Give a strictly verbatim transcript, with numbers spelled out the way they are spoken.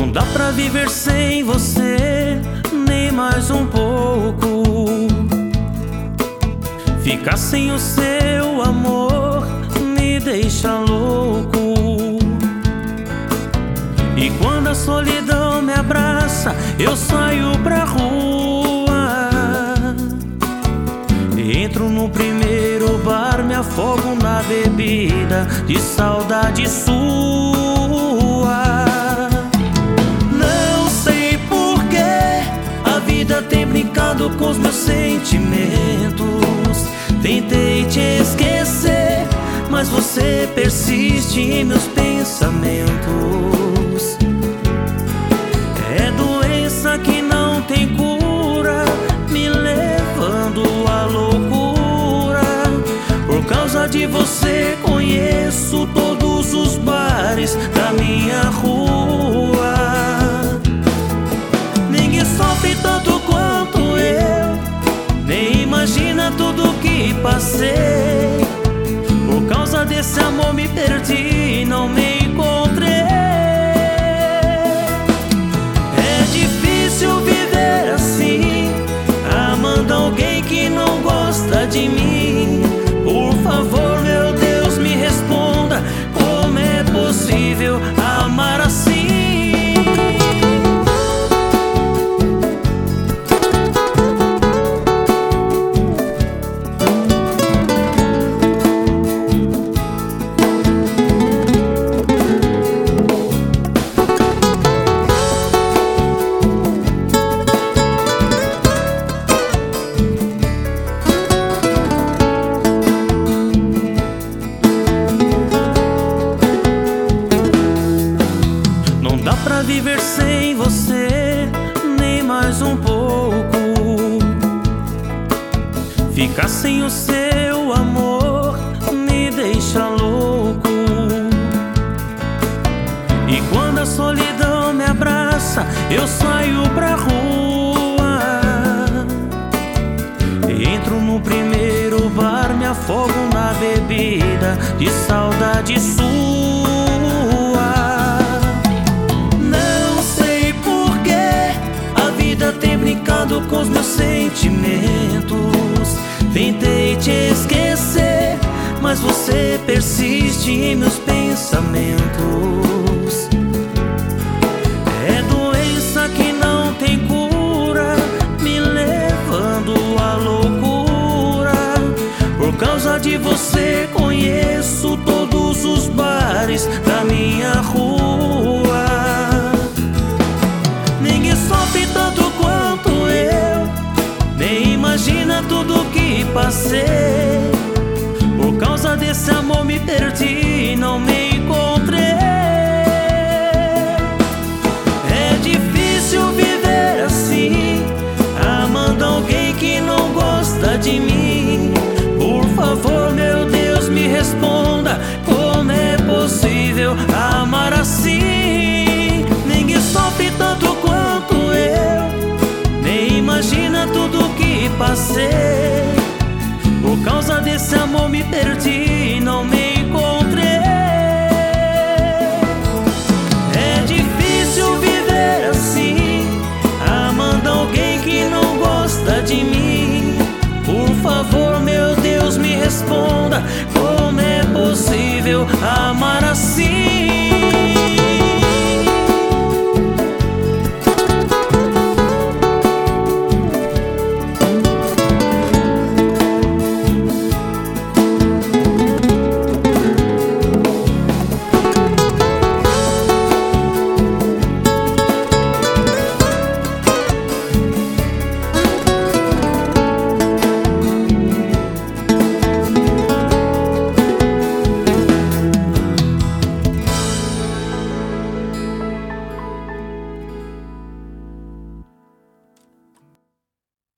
Não dá pra viver sem você, nem mais um pouco. Ficar sem o seu amor me deixa louco. E quando a solidão me abraça, eu saio pra rua. Entro no primeiro bar, me afogo na bebida de saudade sua. Não sei porquê a vida tem brincado com os meus sentimentos. Tentei te esquecer, mas você persiste em meus pensamentos. É doença que não tem cura, me levando à loucura. Por causa de você conheço todos os bares da minha rua. Ninguém sofre tanto quanto eu, nem imagina tudo que passei. Por causa desse amor me perdi, não me encontrei. É difícil viver assim, amando alguém que não gosta de mim. Por favor, meu Deus, me responda, como é possível amar assim? Não dá pra viver sem você, nem mais um pouco. Ficar sem o seu amor me deixa louco. E quando a solidão me abraça, eu saio pra rua. Entro no primeiro bar, me afogo na bebida de saudade sua. Tem brincado com os meus sentimentos. Tentei te esquecer, mas você persiste em meus pensamentos. É doença que não tem cura, me levando à loucura. Por causa de você conheço todos os bares da minha rua. Ninguém sofre tanto quanto eu, nem imagina tudo que passei. Por causa desse amor me perdi, não me encontrei. É difícil viver assim, amando alguém que não gosta de mim. Por favor, meu Deus, me responda, como é possível amar assim? Ninguém sofre tanto quanto eu, nem imagina tudo que passei. Por causa desse amor me perdi, não me encontrei. É difícil viver assim, amando alguém que não gosta de mim. Por favor, meu Deus, me responda, como é possível amar